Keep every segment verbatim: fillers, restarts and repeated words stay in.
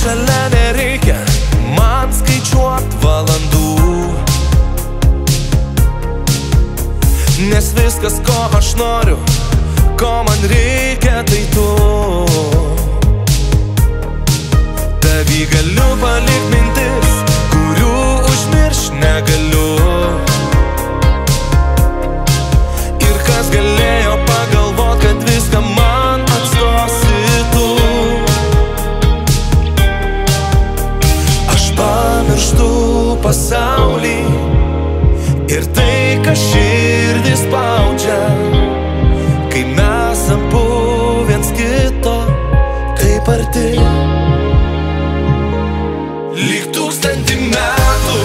šalia nereikia man skaičiuot valandų, nes viskas, ko aš noriu, ko man reikia, tai tu. Tavį galiu palikt mintis, kurių užmirš negaliu. Ir kas galėjo pagalvot, kad viską man atstosi tu. Aš pamirštu pasaulį ir tai, kas širdį spaudžia, kai mes abu viens kito taip arti. Lyg tūkstantį metų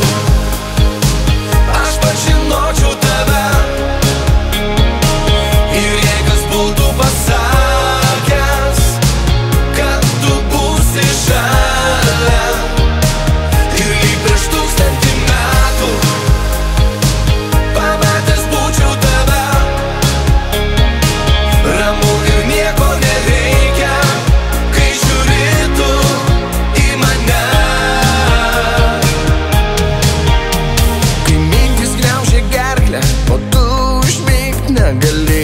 aš pažinočiau tave, ir jei kas būtų pasakęs, kad tu būsi šalia, ir lyg prieš tūkstantį metų pamatęs būčiau tave, ramu ir nieko nereikia, kai žiūri tu į mane. Kai mintys gniaužia gerklę, o tu užmigt negali,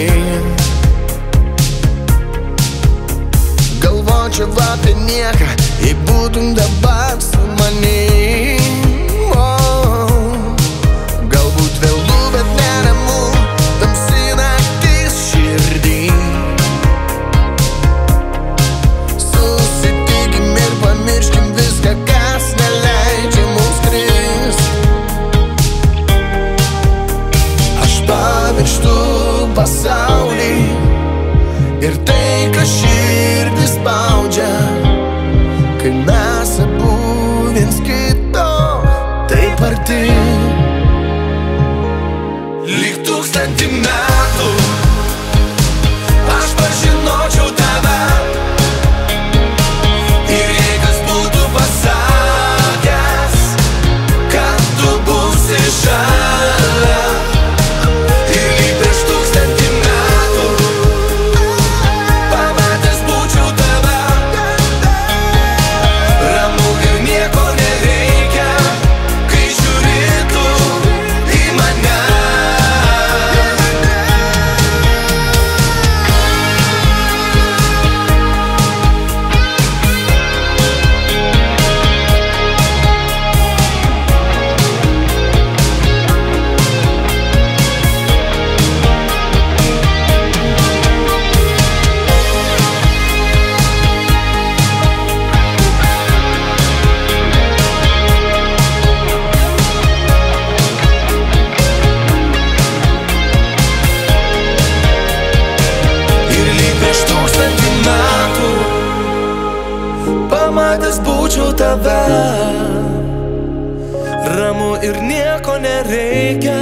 galvočiau apie nieką, jei būtum dabar su manim. Galbūt vėlu, bet neramu, tamsi naktis širdį. Susitikim ir pamirškim viską, kas neleidžia mums krist. Aš pamirštu pasaulį ir tai, kas širdį spaudžia, kai mes abu viens kito taip arti. Lyg tūkstantį metų aš pažinočiau tave, ir jei kas būtų pasakęs, kad tu būsi šalia, ir lyg prieš tūkstantį metų pamatęs būčiau tave, ramu ir nieko nereikia, kai žiūri tu į mane. Ir lyg prieš tūkstantį metų pamatęs būčiau tave, ramu ir nieko nereikia,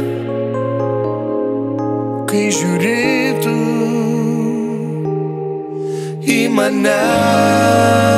kai žiūri tu į mane.